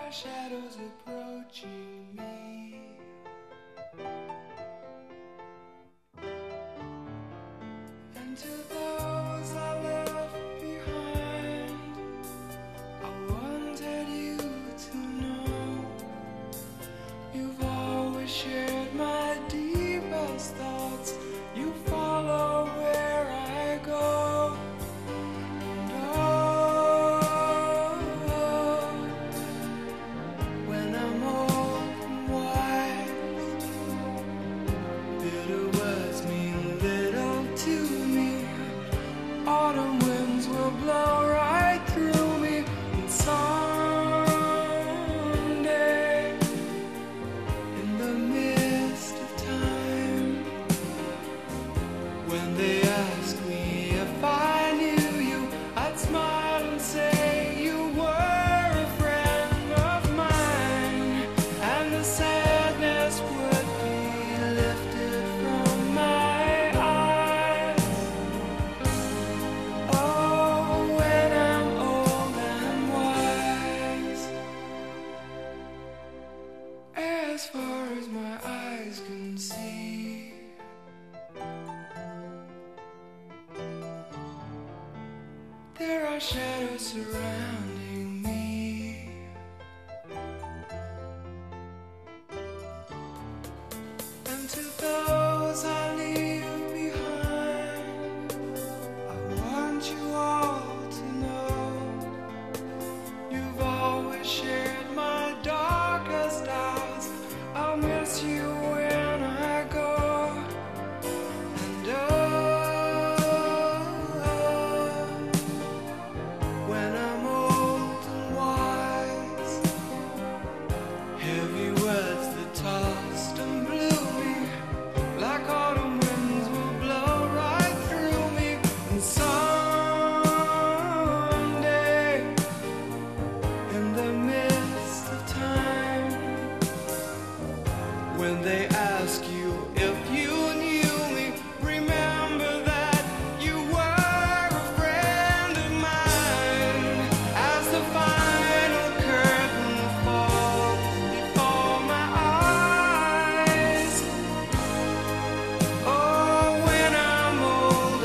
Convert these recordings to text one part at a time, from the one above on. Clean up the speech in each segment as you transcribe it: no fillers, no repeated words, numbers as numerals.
shadows approaching me. And to those I left behind, I wanted you to know you've always shared my deepest thoughts. You follow where I go. And oh, when I'm old and wise, bitter words mean little to me. Autumn winds will blow right through me. And someday, in the mist of time, when they ask me if I knew you, I'd smile and say you were a friend of mine, and the sadness would be lifted from my eyes. Oh, when I'm old and wise, as far as my eyes can see, there are shadows surrounding me. And to those I leave behind, I want you all to know you've always shared my darkest hours. I'll miss you when I go. And when I'm old and wise, heavy words that tossed and blew me, like autumn winds will blow right through me. And someday, in the midst of time, when they ask you if you knew me, remember that you were a friend of mine. As the final curtain falls before my eyes, oh, when I'm old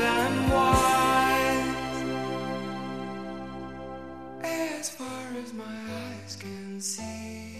and wise, as far as my eyes can see.